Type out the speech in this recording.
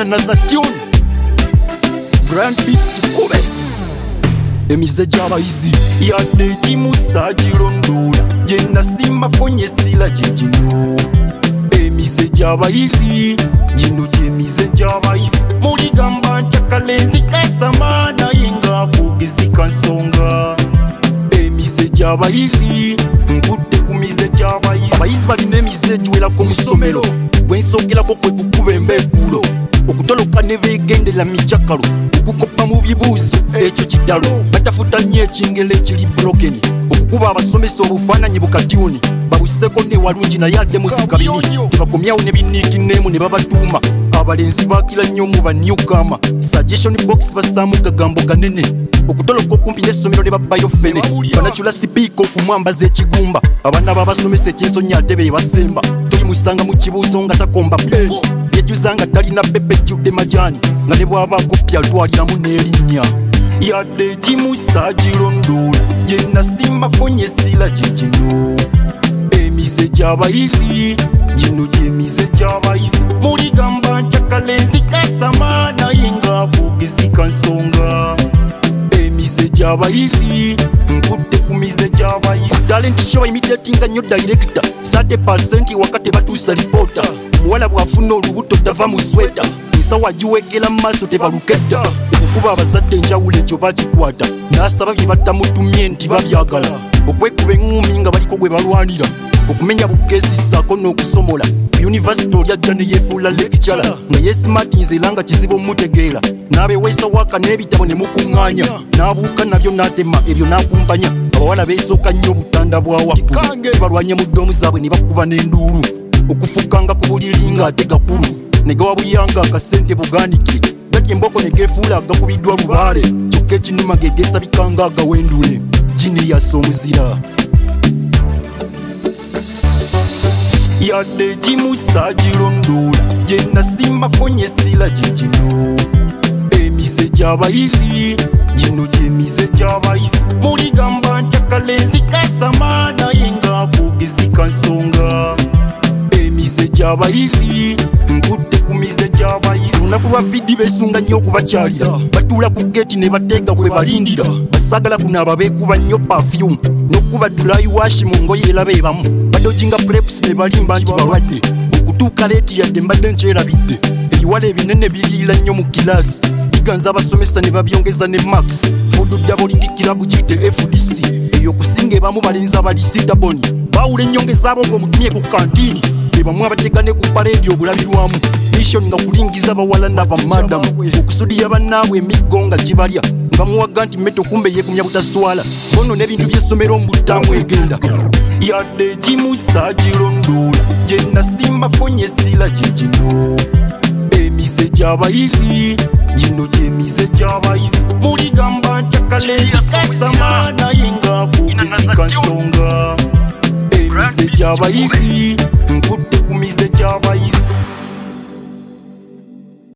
another tune. Brand beats Chikube. Emize gy'abayizi yadde gimusa girondoola gye nasimba konyesila gyegino. Emize gy'abayizi gino gyemize gy'abayizi muligamba nti akalenzi kasama naye ng'akogezi kansonga. Emize gy'abayizi nkudde ku mize gy'abayizi. abayizi balina emize egiwerako mu ssomero gwensogerako kwe kukuba embeekuulo okutoloka ne beegendera mikyakalo okukoppa mu bibuuzo ekyo kiddalo batafuta nnyo ekingero ekiri brokeni okukuba abasomesa obufaananyi bukatyuni babuseko ne walungi naye adde muzikabini bakomyawo ne biniigineemu ne babatuuma abalenzi baakira nnyo mu banyukama suggestion box bassaamu gagambo ganene okutoloka okumpi n'essomero ne babbayo fene banakyula sipiika okumwambaza ekigumba abaana babasomesa ekyensonyi ate be basemba toyimusanga mu kibuuzo nga takomba pleni yejuza nga talina bebe ejjudde majaani nga ne bw'aba akupya lwaliramu n'erinnya. yadde gimusa girondoola gye nasimba konyesila gyegino. Emize gy'abayizi gino gyemize gy'abayizi muligamba nti akalenzi kasama naye ng'akogezi kansonga. emize gy'abayizi nkudde ku mize gy'abayizi. talent show imitatinga nnyo director 30% wakati batuusa reporter omuwala bw'afuna olubuto tava mu sweta ensawa giwekera mu maaso tebaluketta okukuba abazadde enjawulo ekyo bakikwata n'asaba bye batamutumye nti babyagala okwekuba eŋŋumi nga baliko gwe balwanira okumenya bukeesi ssaako n'okusomola ku yunivasite olyajja ne yeefuula lekicara nga yeesimatinze era nga kizibu omutegeera n'abeweesa waka n'ebitabo ne mukuŋŋaanya n'abuuka nabyo n'atema ebyo n'akumpanya abawala beesooka nnyo obutanda bwa waggulu kibalwanye mu ddoomu zaabwe ne bakuba n'enduulu okufukanga ku buliri ng'ate gakulu ne gawa buyanga akasente bugaanike gatya emboko ne geefuula agakubiddwa lubaale kyokka ekinuma ge geesabikanga agawendule gini yassa omuzira. yadde gimusa girondoola gye nasimba konyesila gyegino. emize gy'abayizi gino gyemize gy'abayizi muligamba nti akalenzi kasama naye ng'akogezi kansonga. emize gy'abayizi nkudde ku mize gy'abayizi. olunaku lwa vidi beesunga nnyo okubakyalira batuula ku geeti ne bateeka kwe balindira basaagala kunaaba beekuba nnyo perfume n'okuba dry wash mu ngoye era beebamu badojinga preps ne balimba nti balwadde okutuuka leeti yadde mbadde nkyerabidde ebiwala ebinene biriira nnyo mu kilaasi biganza abasomesa ne babyongeza ne max fudu dabolingi kirabu giyite fdc eyo okusinga ebamu balenzi abalisita boni baawula ennyongeza abo ng'omutumye ku kantiini bebamu abateeka ne ku paleedi obulabirwamu mission nga kulingiza bawala n'abamadamu okusudira bannaabwe emiggo nga gibalya bamuwaga nti mmeto kumbe yeegumya butaswala bono n'ebintu by'essomero mu buttaamu egenda. yadde gimusa girondoola gye nasimba konyesila gyegino. emize gy'abayizi gino gyemize gy'abayizi muligamba nti akalenzi kasama naye ng'akogezi kansonga. emize gy'abayizi nkudde ku mize gy'abayizi.